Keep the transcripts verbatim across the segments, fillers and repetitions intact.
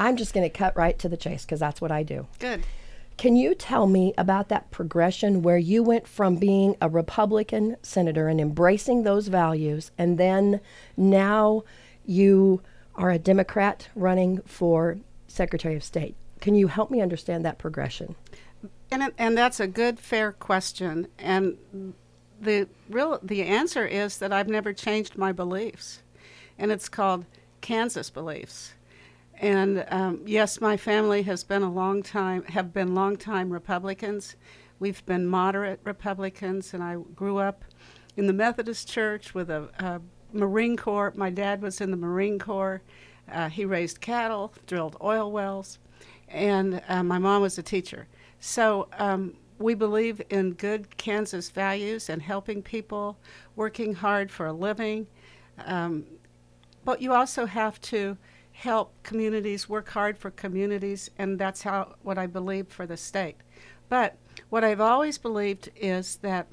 I'm just going to cut right to the chase because that's what I do. Good. Can you tell me about that progression where you went from being a Republican senator and embracing those values, and then now you are a Democrat running for Secretary of State? Can you help me understand that progression? And it, and that's a good, fair question. And the real the answer is that I've never changed my beliefs, and it's called Kansas beliefs. And um, yes, my family has been a long time, have been longtime Republicans. We've been moderate Republicans, and I grew up in the Methodist Church with a, a Marine Corps. My dad was in the Marine Corps. Uh, he raised cattle, drilled oil wells, and uh, my mom was a teacher. So um, we believe in good Kansas values and helping people, working hard for a living. Um, but you also have to help communities, work hard for communities, and that's how what I believe for the state. But what I've always believed is that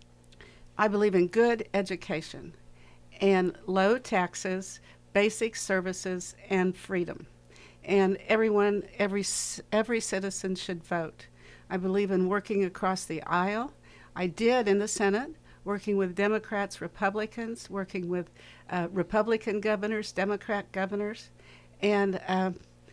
I believe in good education and low taxes, basic services, and freedom. And everyone, every every citizen should vote. I believe in working across the aisle. I did in the Senate, working with Democrats, Republicans, working with uh, Republican governors, Democrat governors. And uh,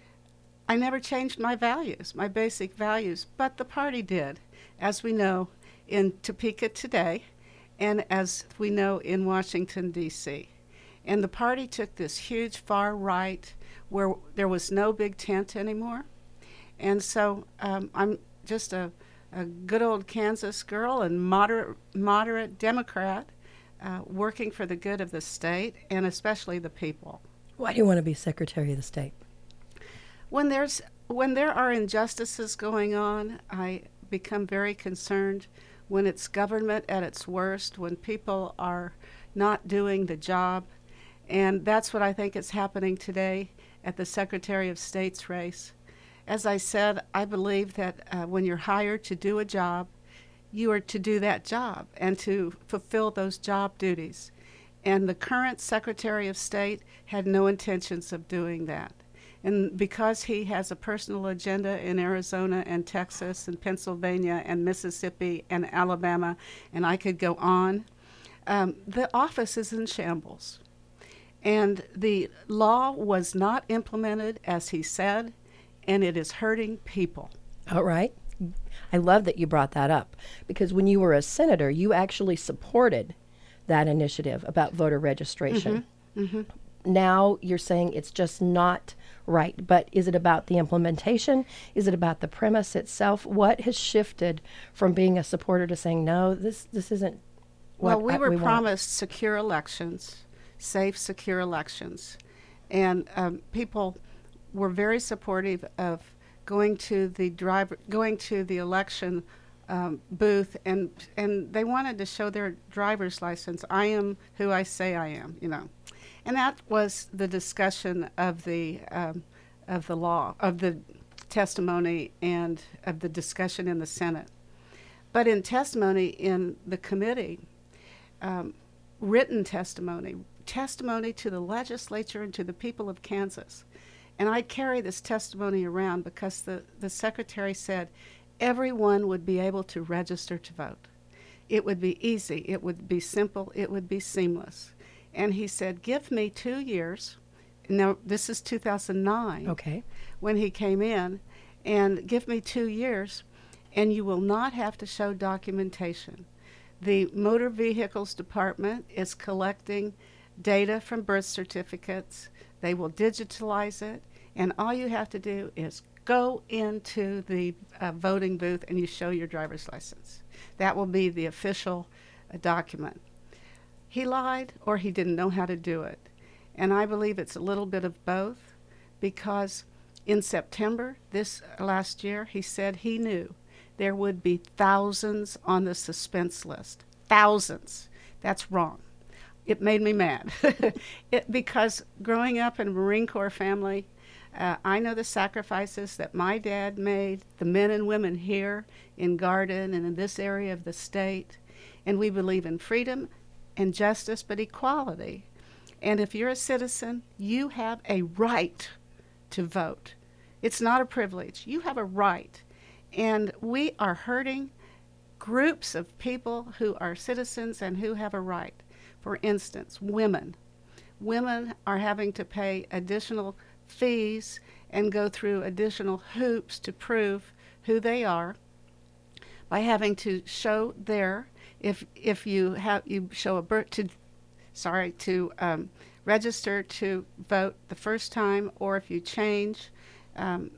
I never changed my values, my basic values, but the party did, as we know in Topeka today, and as we know in Washington, D C And the party took this huge far right where there was no big tent anymore. And so um, I'm just a, a good old Kansas girl and moderate, moderate Democrat uh, working for the good of the state and especially the people. Why do you want to be Secretary of the State? When there's when there are injustices going on, I become very concerned. When it's government at its worst, when people are not doing the job, and that's what I think is happening today at the Secretary of State's race. As I said, I believe that uh, when you're hired to do a job, you are to do that job and to fulfill those job duties. And the current Secretary of State had no intentions of doing that. And because he has a personal agenda in Arizona and Texas and Pennsylvania and Mississippi and Alabama, and I could go on, um, the office is in shambles. And the law was not implemented as he said, and it is hurting people. All right. I love that you brought that up, because when you were a senator, you actually supported that initiative about voter registration. Mm-hmm. Mm-hmm. Now you're saying it's just not right. But is it about the implementation? Is it about the premise itself? What has shifted from being a supporter to saying, no, this this isn't what Well, we I, were we want? promised secure elections, safe, secure elections. And um, people were very supportive of going to the driver, going to the election um, booth, and and they wanted to show their driver's license. I am who I say I am, you know, and that was the discussion of the um, of the law, of the testimony, and of the discussion in the Senate. But in testimony in the committee, um, written testimony, testimony to the legislature and to the people of Kansas. And I carry this testimony around because the, the secretary said everyone would be able to register to vote. It would be easy, it would be simple, it would be seamless. And he said, give me two years. Now, this is two thousand nine, Okay. when he came in, and give me two years, and you will not have to show documentation. The Motor Vehicles Department is collecting data from birth certificates. They will digitalize it, and all you have to do is go into the uh, voting booth and you show your driver's license. That will be the official uh, document. He lied, or he didn't know how to do it. And I believe it's a little bit of both, because in September this last year, he said he knew there would be thousands on the suspense list. Thousands. That's wrong. It made me mad. it, because growing up in a Marine Corps family, uh, I know the sacrifices that my dad made, the men and women here in Garden and in this area of the state, and we believe in freedom and justice, but equality. And if you're a citizen, you have a right to vote. It's not a privilege. You have a right. And we are hurting groups of people who are citizens and who have a right. For instance, women. Women are having to pay additional fees and go through additional hoops to prove who they are by having to show their, if if you have you show a birth to, sorry, to um, register to vote the first time, or if you change um,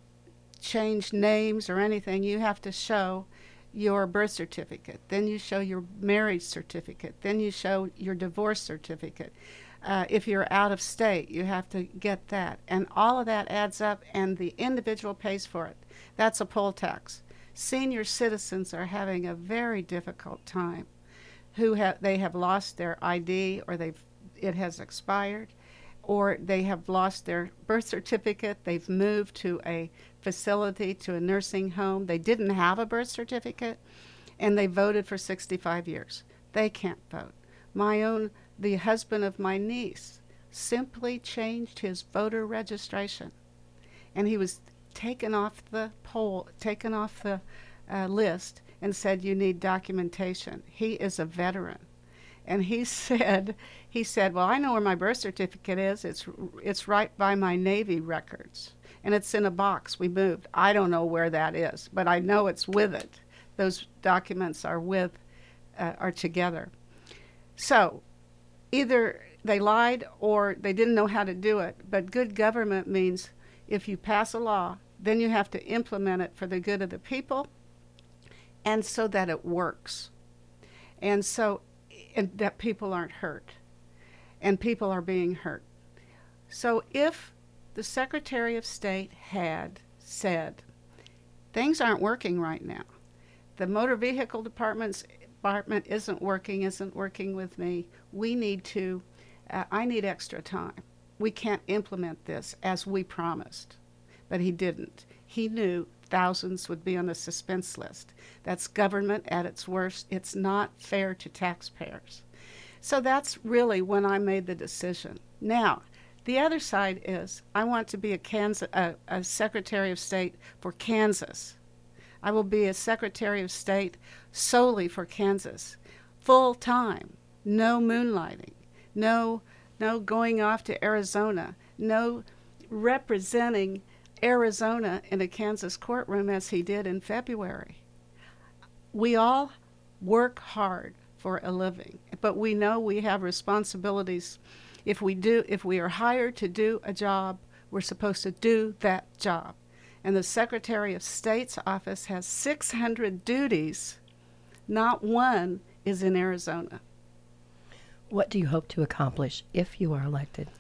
change names or anything, you have to show your birth certificate. Then you show your marriage certificate. Then you show your divorce certificate. Uh, if you're out of state, you have to get that. And all of that adds up, and the individual pays for it. That's a poll tax. Senior citizens are having a very difficult time. Who have they have lost their I D, or they've it has expired, or they have lost their birth certificate. They've moved to a facility, to a nursing home. They didn't have a birth certificate, and they voted for sixty-five years. They can't vote. My own, the husband of my niece, simply changed his voter registration, and he was taken off the poll, taken off the uh, list, and said, you need documentation. He is a veteran. And he said, he said, well, I know where my birth certificate is. It's it's right by my Navy records, and it's in a box. We moved. I don't know where that is, but I know it's with it. Those documents are with, uh, are together. So, either they lied or they didn't know how to do it. But good government means if you pass a law, then you have to implement it for the good of the people, and so that it works, and so and that people aren't hurt, and people are being hurt. So if the Secretary of State had said, things aren't working right now, the motor vehicle department's department isn't working, isn't working with me, we need to, uh, I need extra time. We can't implement this as we promised. But he didn't. He knew thousands would be on the suspense list. That's government at its worst. It's not fair to taxpayers. So that's really when I made the decision. Now, the other side is I want to be a, Kansas, a, a Secretary of State for Kansas. I will be a Secretary of State solely for Kansas, full time, no moonlighting, no, no going off to Arizona, no representing Arizona in a Kansas courtroom as he did in February. We all work hard for a living, but we know we have responsibilities. If we do, if we are hired to do a job, we're supposed to do that job. And the Secretary of State's office has six hundred duties. Not one is in Arizona. What do you hope to accomplish if you are elected?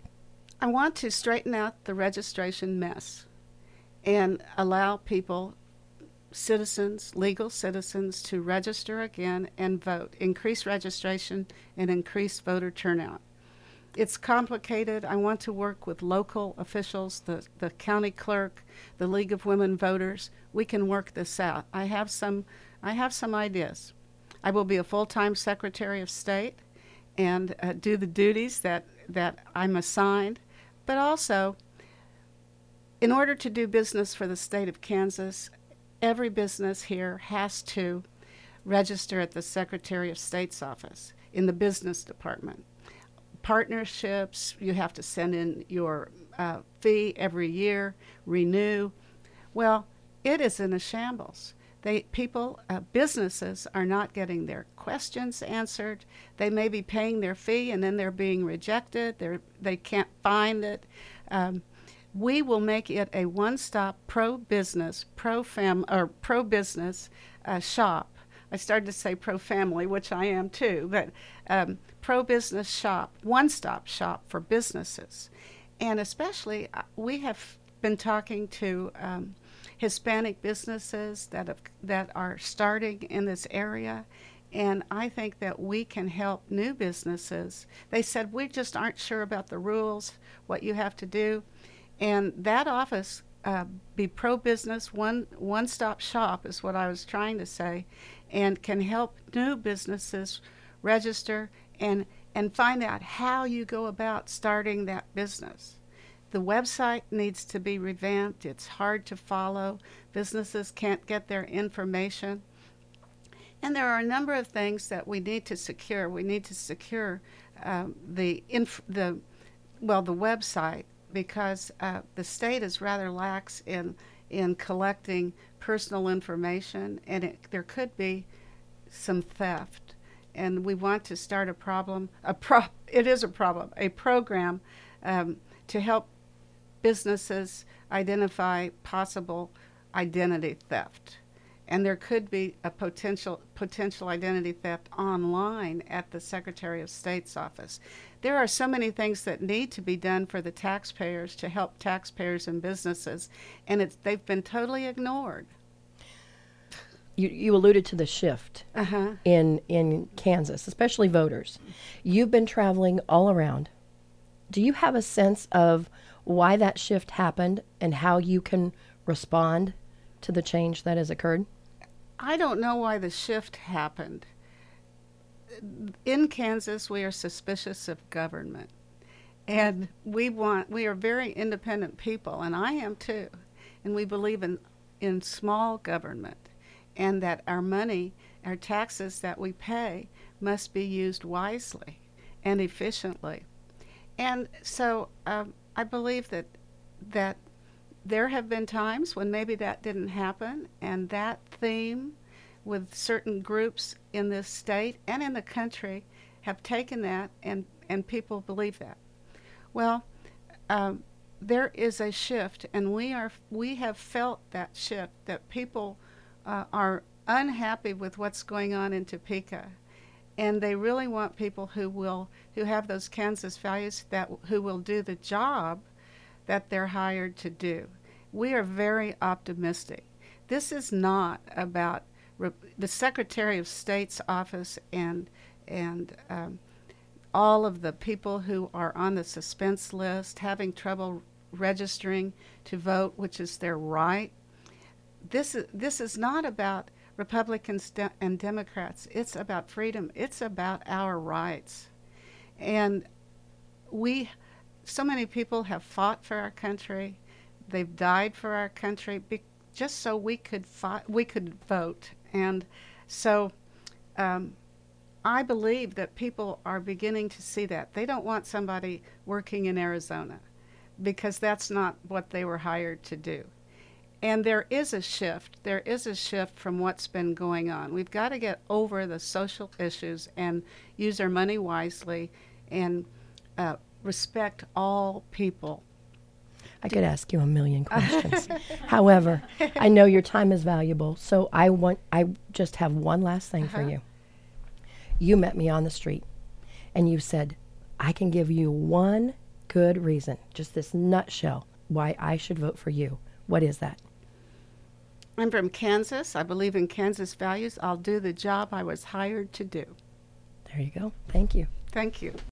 I want to straighten out the registration mess and allow people, citizens, legal citizens, to register again and vote. Increase registration and increase voter turnout. It's complicated. I want to work with local officials, the, the county clerk, the League of Women Voters. We can work this out. I have some, I have some ideas. I will be a full-time Secretary of State and uh, do the duties that, that I'm assigned. But also, in order to do business for the state of Kansas, every business here has to register at the Secretary of State's office in the business department. Partnerships, you have to send in your uh, fee every year, renew. Well, it is in a shambles. They, people, uh, businesses are not getting their questions answered. They may be paying their fee and then they're being rejected. They're, they can't find it. Um, we will make it a one-stop pro-business, pro-fam, or pro-business uh, shop. I started to say pro-family, which I am too, but um, pro-business shop, one-stop shop for businesses. And especially, uh, we have been talking to um, Hispanic businesses that have, that are starting in this area, and I think that we can help new businesses. They said, we just aren't sure about the rules, what you have to do, and that office, uh, be pro-business, one, one-stop shop is what I was trying to say, and can help new businesses register and, and find out how you go about starting that business. the website needs to be revamped. It's hard to follow. Businesses can't get their information. And there are a number of things that we need to secure. We need to secure um, the, inf- the, well, the website, because uh, the state is rather lax in in collecting personal information, and it, there could be some theft. And we want to start a problem, a pro, it is a problem, a program um, to help businesses identify possible identity theft. And there could be a potential potential identity theft online at the Secretary of State's office. There are so many things that need to be done for the taxpayers to help taxpayers and businesses, and it's, they've been totally ignored. You, you alluded to the shift Uh-huh. in, in Kansas, especially voters. You've been traveling all around. Do you have a sense of why that shift happened and how you can respond to the change that has occurred? I don't know why the shift happened. In Kansas, we are suspicious of government. And we want, we are very independent people, and I am too. And we believe in, in small government, and that our money, our taxes that we pay, must be used wisely and efficiently. And so um, I believe that that there have been times when maybe that didn't happen, and that theme with certain groups in this state and in the country have taken that, and, and people believe that. Well, um, there is a shift, and we are we have felt that shift, that people uh, are unhappy with what's going on in Topeka, and they really want people who will who have those Kansas values, that who will do the job that they're hired to do. We are very optimistic. This is not about re- the Secretary of State's office and and um, all of the people who are on the suspense list having trouble registering to vote, which is their right. This is this is not about Republicans de- and Democrats. It's about freedom. It's about our rights. And we, so many people have fought for our country. They've died for our country be- just so we could fight, we could vote. And so um, I believe that people are beginning to see that. They don't want somebody working in Arizona, because that's not what they were hired to do. And there is a shift. There is a shift from what's been going on. We've got to get over the social issues and use our money wisely and uh, respect all people. I could ask you a million questions. However, I know your time is valuable, so I want I just have one last thing Uh-huh. for you. You met me on the street, and you said, I can give you one good reason, just this nutshell, why I should vote for you. What is that? I'm from Kansas. I believe in Kansas values. I'll do the job I was hired to do. There you go. Thank you. Thank you.